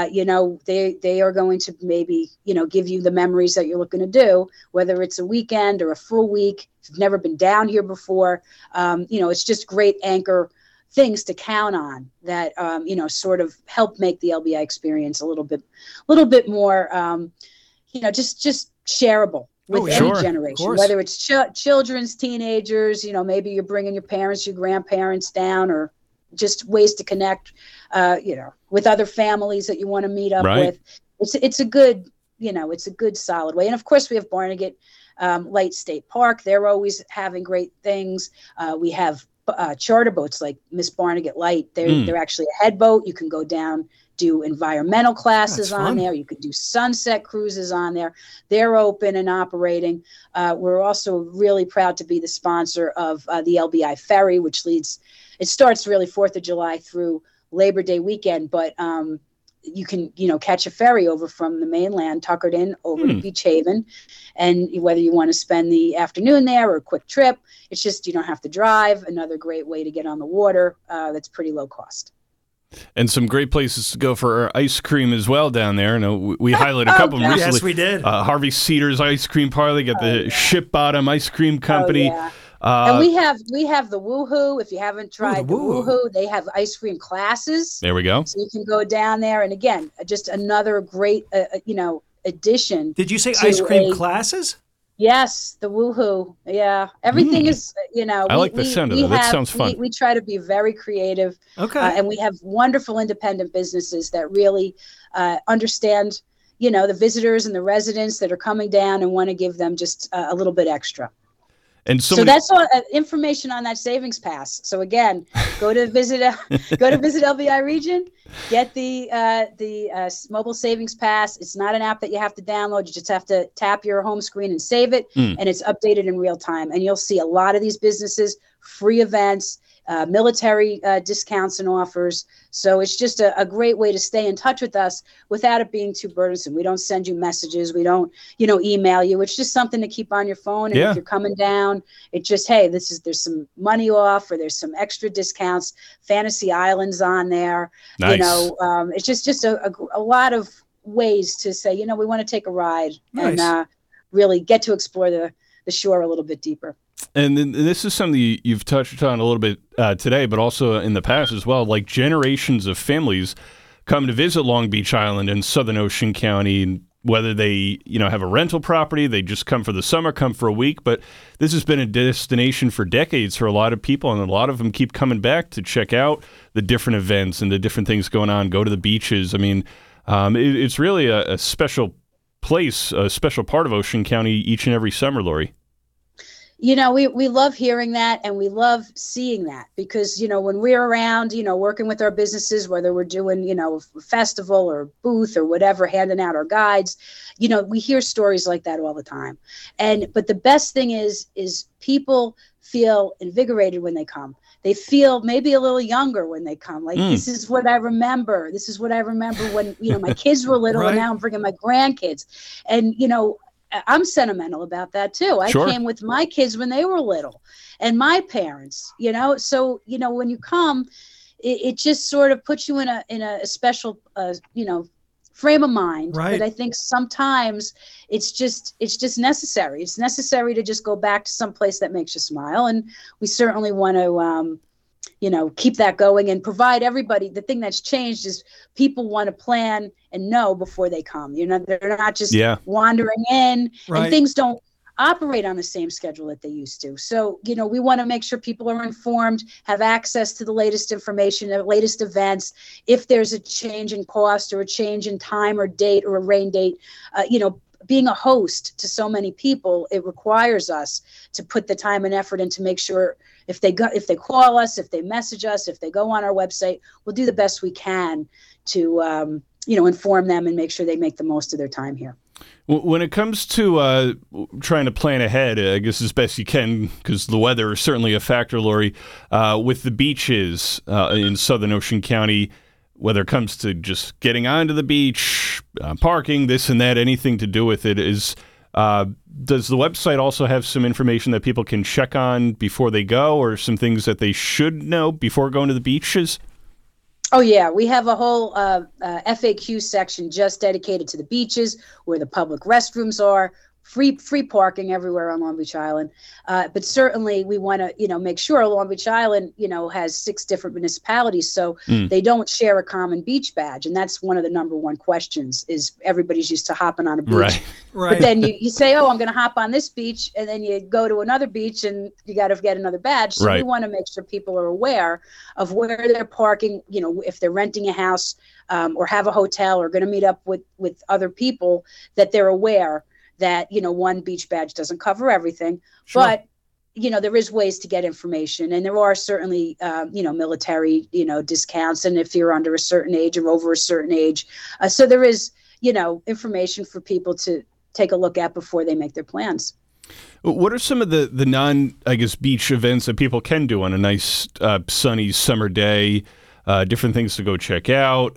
they are going to maybe, give you the memories that you're looking to do, whether it's a weekend or a full week. If you've never been down here before, it's just great anchor things to count on that sort of help make the LBI experience a little bit more just shareable with any generation, whether it's children's, teenagers, maybe you're bringing your parents, your grandparents down, or just ways to connect with other families that you want to meet up with. It's a good solid way. And of course we have Barnegat Light State Park. They're always having great things. We have charter boats like Miss Barnegat Light. They're actually a head boat. You can go down, do environmental classes on there. You could do sunset cruises on there. They're open and operating. We're also really proud to be the sponsor of the LBI Ferry, which it starts really 4th of July through Labor Day weekend, but you can, catch a ferry over from the mainland, Tuckerton, over to Beach Haven. And whether you want to spend the afternoon there or a quick trip, it's just, you don't have to drive. Another great way to get on the water. That's pretty low cost. And some great places to go for ice cream as well down there. We highlighted a couple of them recently. Yes, we did. Harvey Cedar's Ice Cream Parlor. Got the Ship Bottom Ice Cream Company. Oh, yeah. And we have the Woohoo. If you haven't tried the Woohoo, they have ice cream classes. There we go. So you can go down there, and again, just another great, addition. Did you say ice cream classes? Yes, the Woohoo. Yeah, everything is. I like the sound of that. That sounds fun. We try to be very creative. Okay. And we have wonderful independent businesses that really understand, the visitors and the residents that are coming down and want to give them just a little bit extra. And so that's all information on that savings pass. So again, go to visit LBI Region, get the mobile savings pass. It's not an app that you have to download. You just have to tap your home screen and save it, and it's updated in real time. And you'll see a lot of these businesses, free events, military discounts and offers. So it's just a great way to stay in touch with us without it being too burdensome. We don't send you messages. We don't, email you. It's just something to keep on your phone. And if you're coming down, it's just, hey, there's some money off, or there's some extra discounts. Fantasy Island's on there. Nice. It's just a lot of ways to say, we want to take a ride and really get to explore the shore a little bit deeper. And then this is something you've touched on a little bit today, but also in the past as well. Like, generations of families come to visit Long Beach Island and Southern Ocean County, whether they have a rental property, they just come for the summer, come for a week. But this has been a destination for decades for a lot of people, and a lot of them keep coming back to check out the different events and the different things going on, go to the beaches. I mean, it's really a special place, a special part of Ocean County each and every summer, Lori. We love hearing that, and we love seeing that, because, when we're around, working with our businesses, whether we're doing, a festival or a booth or whatever, handing out our guides, we hear stories like that all the time. But the best thing is people feel invigorated when they come. They feel maybe a little younger when they come. Like, this is what I remember. This is what I remember when, my kids were little, and now I'm bringing my grandkids. And, I'm sentimental about that too. I came with my kids when they were little, and my parents, so, when you come, it just sort of puts you in a special, frame of mind. Right. But I think sometimes it's just necessary. It's necessary to just go back to some place that makes you smile. And we certainly want to, keep that going and provide everybody. The thing that's changed is people want to plan and know before they come. They're not just wandering in, and things don't operate on the same schedule that they used to. So, we want to make sure people are informed, have access to the latest information, the latest events. If there's a change in cost or a change in time or date or a rain date, being a host to so many people, it requires us to put the time and effort in to make sure if they call us, if they message us, if they go on our website, we'll do the best we can to, inform them and make sure they make the most of their time here. When it comes to trying to plan ahead, I guess as best you can, because the weather is certainly a factor, Lori, with the beaches in Southern Ocean County, whether it comes to just getting onto the beach, parking, this and that, anything to do with it, does the website also have some information that people can check on before they go, or some things that they should know before going to the beaches? Oh, yeah. We have a whole FAQ section just dedicated to the beaches, where the public restrooms are, free parking everywhere on Long Beach Island. But certainly we want to, make sure Long Beach Island, has 6 different municipalities. So they don't share a common beach badge. And that's one of the number one questions is everybody's used to hopping on a beach. Right. But then you say, oh, I'm going to hop on this beach. And then you go to another beach and you got to get another badge. So we want to make sure people are aware of where they're parking, if they're renting a house or have a hotel or going to meet up with other people, that they're aware that, one beach badge doesn't cover everything, but, there is ways to get information, and there are certainly, military, discounts. And if you're under a certain age or over a certain age, so there is, information for people to take a look at before they make their plans. What are some of the non, beach events that people can do on a nice, sunny summer day? Different things to go check out,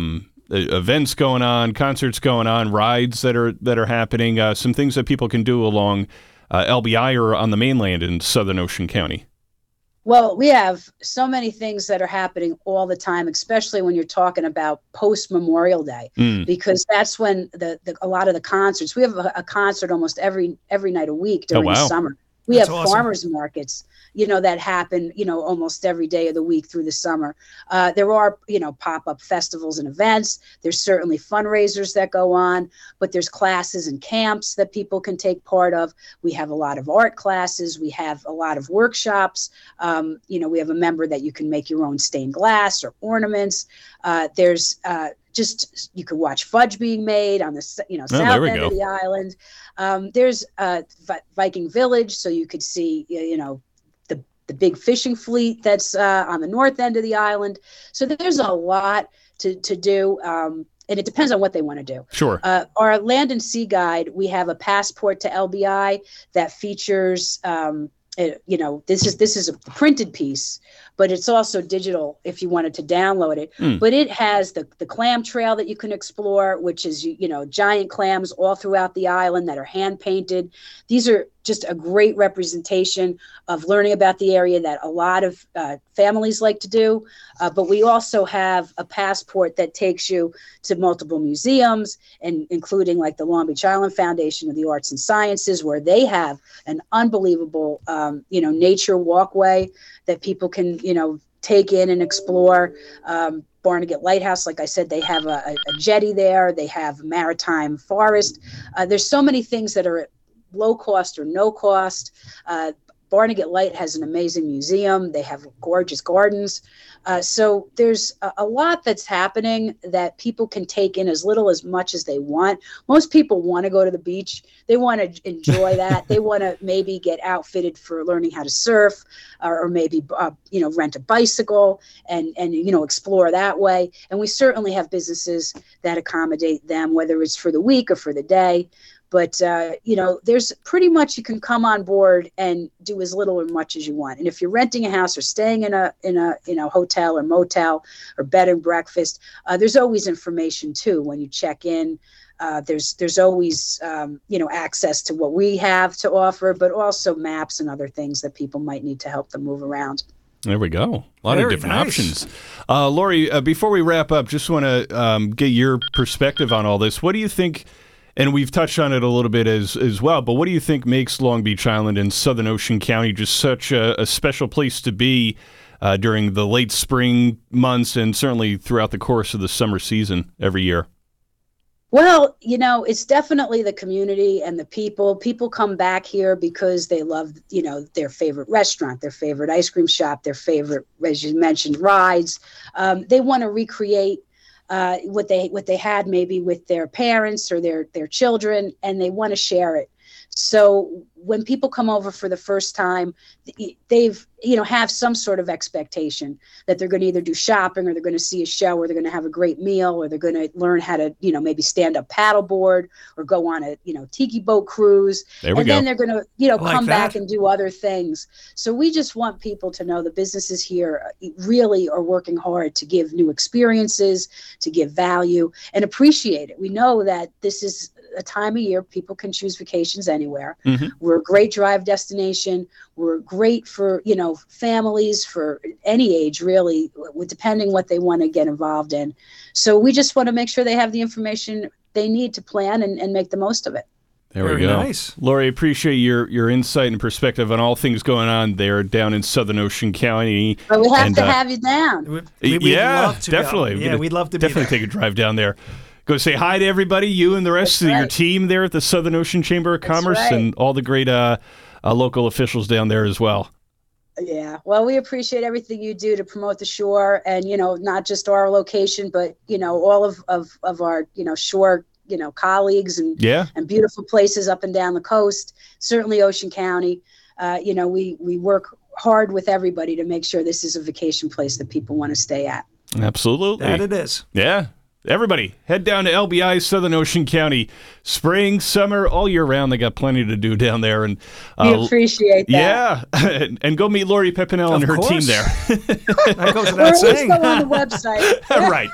events going on, concerts going on, rides that are happening, some things that people can do along LBI or on the mainland in Southern Ocean County. Well, we have so many things that are happening all the time, especially when you're talking about post-Memorial Day, because that's when a lot of the concerts, we have a concert almost every night a week during the summer. We have farmers markets, that happen, almost every day of the week through the summer. There are, pop-up festivals and events. There's certainly fundraisers that go on, but there's classes and camps that people can take part of. We have a lot of art classes. We have a lot of workshops. We have a member that you can make your own stained glass or ornaments. There's you can watch fudge being made on the south end of the island. There's Viking Village, so you could see the big fishing fleet that's on the north end of the island. So there's a lot to do, and it depends on what they want to do. Sure. Our Land and Sea Guide, we have a passport to LBI that features. This is a printed piece, but it's also digital if you wanted to download it. But it has the clam trail that you can explore, which is, giant clams all throughout the island that are hand painted. These are just a great representation of learning about the area that a lot of families like to do. But we also have a passport that takes you to multiple museums, and including like the Long Beach Island Foundation of the Arts and Sciences, where they have an unbelievable, nature walkway that people can, take in and explore. Barnegat Lighthouse, like I said, they have a jetty there. They have maritime forest. There's so many things that are low cost or no cost. Barnegat Light has an amazing museum. They have gorgeous gardens. So there's a lot that's happening that people can take in as little as much as they want. Most people want to go to the beach. They want to enjoy that. They want to maybe get outfitted for learning how to surf, or maybe, rent a bicycle and explore that way. And we certainly have businesses that accommodate them, whether it's for the week or for the day. But, there's pretty much, you can come on board and do as little or much as you want. And if you're renting a house or staying in a hotel or motel or bed and breakfast, there's always information too. When you check in, there's always, access to what we have to offer, but also maps and other things that people might need to help them move around. There we go. A lot of different options. Lori, before we wrap up, just want to get your perspective on all this. What do you think? And we've touched on it a little bit as well, but what do you think makes Long Beach Island and Southern Ocean County just such a special place to be during the late spring months and certainly throughout the course of the summer season every year? Well, it's definitely the community and the people. People come back here because they love, their favorite restaurant, their favorite ice cream shop, their favorite, as you mentioned, rides. They want to recreate what they had maybe with their parents or their children, and they want to share it. So when people come over for the first time, they've, have some sort of expectation that they're going to either do shopping or they're going to see a show or they're going to have a great meal or they're going to learn how to, maybe stand up paddleboard or go on a, tiki boat cruise. Then they're going to, come back and do other things. So we just want people to know the businesses here really are working hard to give new experiences, to give value and appreciate it. We know that this is a time of year people can choose vacations anywhere. Mm-hmm. We're a great drive destination. We're great for, families for any age, really, depending what they want to get involved in. So we just want to make sure they have the information they need to plan and make the most of it. There we go. Nice. Lori, appreciate your insight and perspective on all things going on there down in Southern Ocean County. But we have to have you down. We'd love to definitely. Go. Yeah, we'd love to definitely take a drive down there. Go say hi to everybody, you and the rest of your team there at the Southern Ocean Chamber of Commerce and all the great local officials down there as well. Yeah, well, we appreciate everything you do to promote the shore, and not just our location, but all of our shore colleagues and beautiful places up and down the coast. Certainly, Ocean County. We work hard with everybody to make sure this is a vacation place that people want to stay at. Absolutely, that it is. Yeah. Everybody, head down to LBI, Southern Ocean County. Spring, summer, all year round. They got plenty to do down there. And we appreciate that. Yeah, and go meet Lori Pepinell and her team there. That goes without saying. We're on the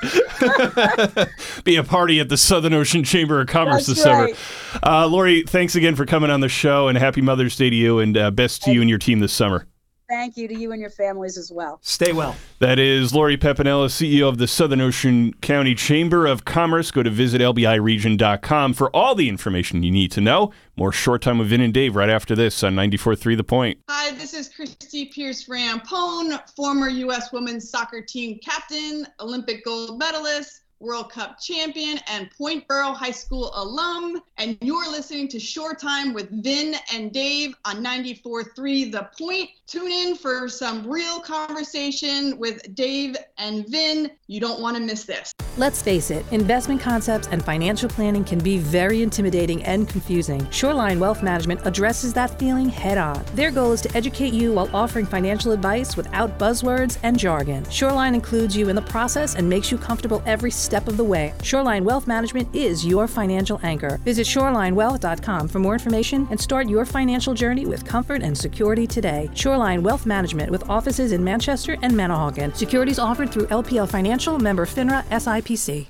website. Right. Be a party at the Southern Ocean Chamber of Commerce this summer. Lori, thanks again for coming on the show, and happy Mother's Day to you, and best to you and your team this summer. Thank you to you and your families as well. Stay well. That is Lori Pepinella, CEO of the Southern Ocean County Chamber of Commerce. Go to visitlbiregion.com for all the information you need to know. More Short Time with Vin and Dave right after this on 94.3 The Point. Hi, this is Christy Pierce-Rampone, former U.S. women's soccer team captain, Olympic gold medalist, World Cup champion, and Point Borough High School alum, and you're listening to Short Time with Vin and Dave on 94.3 The Point. Tune in for some real conversation with Dave and Vin. You don't want to miss this. Let's face it, investment concepts and financial planning can be very intimidating and confusing. Shoreline Wealth Management addresses that feeling head on. Their goal is to educate you while offering financial advice without buzzwords and jargon. Shoreline includes you in the process and makes you comfortable every step of the way. Shoreline Wealth Management is your financial anchor. Visit shorelinewealth.com for more information and start your financial journey with comfort and security today. Shoreline Wealth Management with offices in Manchester and Manahawkin. Securities offered through LPL Financial, member FINRA SIPC.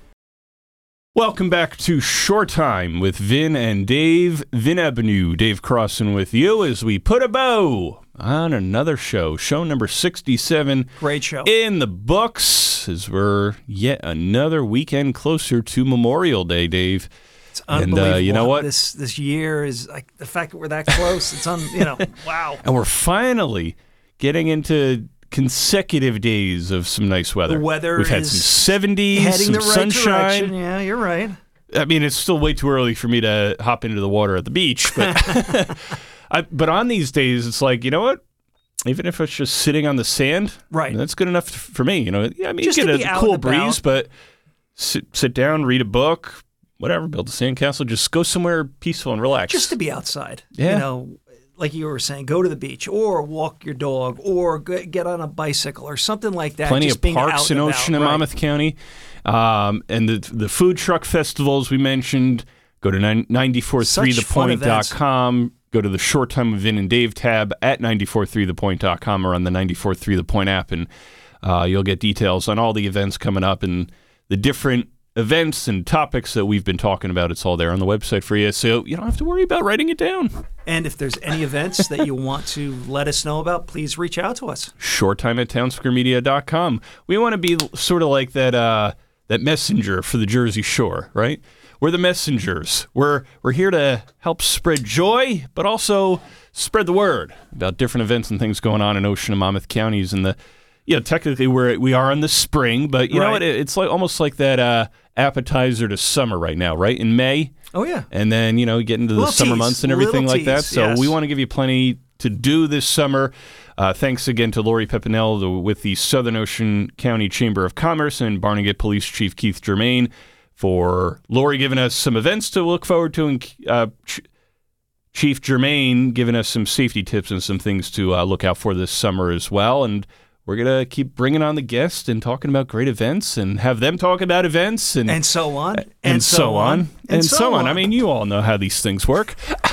Welcome back to Short Time with Vin and Dave. Vin Avenue, Dave Crossan with you as we put a bow on another show number 67. Great show. In the books, as we're yet another weekend closer to Memorial Day, Dave. It's unbelievable. And you know what? This year is like the fact that we're that close. It's wow. And we're finally getting into consecutive days of some nice weather. The weather We've had is some 70s, heading some the right sunshine. Direction. Yeah, you're right. I mean, it's still way too early for me to hop into the water at the beach, but but on these days, it's like, you know what? Even if it's just sitting on the sand, right? That's good enough for me. Yeah, I mean, just you get a cool breeze, but sit down, read a book, whatever, build a sandcastle, just go somewhere peaceful and relax. Just to be outside. Yeah. Like you were saying, go to the beach or walk your dog or get on a bicycle or something like that. Plenty just of being parks in Ocean and Monmouth County. And the food truck festivals we mentioned. Go to 943thepoint.com. Go to the Short Time with Vin and Dave tab at 943thepoint.com or on the 94.3 The Point app. And you'll get details on all the events coming up and the different events and topics that we've been talking about. It's all there on the website for you, so you don't have to worry about writing it down. And if there's any events that you want to let us know about, please reach out to us. shorttime@townsquaremedia.com. We want to be sort of like that messenger for the Jersey Shore, right? We're the messengers. We're here to help spread joy, but also spread the word about different events and things going on in Ocean and Monmouth counties. And technically we are in the spring, but you know what? It's like almost like that appetizer to summer right now, right? In May. Oh, yeah. And then, get into the summer months and everything like that. So we want to give you plenty to do this summer. Thanks again to Lori Pepinell with the Southern Ocean County Chamber of Commerce and Barnegat Police Chief Keith Germain for Lori giving us some events to look forward to and Chief Germain giving us some safety tips and some things to look out for this summer as well. And we're going to keep bringing on the guests and talking about great events and have them talk about events and so on. And so on. I mean, you all know how these things work.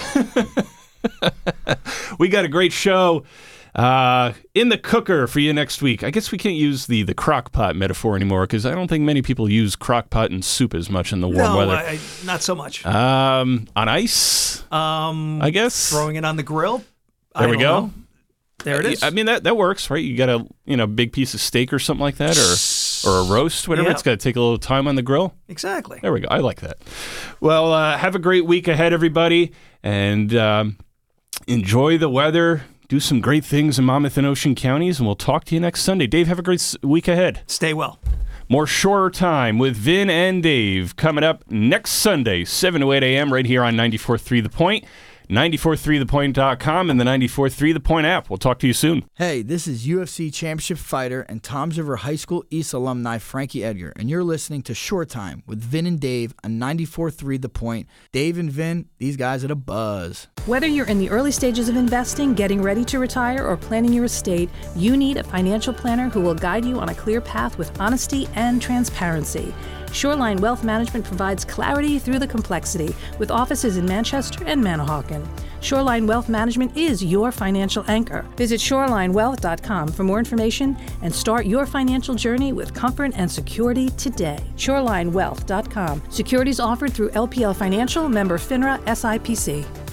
We got a great show in the cooker for you next week. I guess we can't use the crock pot metaphor anymore because I don't think many people use crock pot and soup as much in the warm weather. Not so much. On ice, I guess. Throwing it on the grill. There we go. There it is. I mean, that works, right? You got a big piece of steak or something like that, or or a roast, whatever. Yeah. It's got to take a little time on the grill. Exactly. There we go. I like that. Well, have a great week ahead, everybody, and enjoy the weather. Do some great things in Monmouth and Ocean counties, and we'll talk to you next Sunday. Dave, have a great week ahead. Stay well. More Shorter Time with Vin and Dave coming up next Sunday, 7 to 8 a.m. right here on 94.3 The Point, 94.3thepoint.com, and the 94.3 The Point app. We'll talk to you soon. Hey, this is UFC Championship fighter and Toms River High School East alumni Frankie Edgar, and you're listening to Short Time with Vin and Dave on 94.3 The Point. Dave and Vin, these guys are the buzz. Whether you're in the early stages of investing, getting ready to retire, or planning your estate, you need a financial planner who will guide you on a clear path with honesty and transparency. Shoreline Wealth Management provides clarity through the complexity with offices in Manchester and Manahawkin. Shoreline Wealth Management is your financial anchor. Visit shorelinewealth.com for more information and start your financial journey with comfort and security today. Shorelinewealth.com. Securities offered through LPL Financial, member FINRA, SIPC.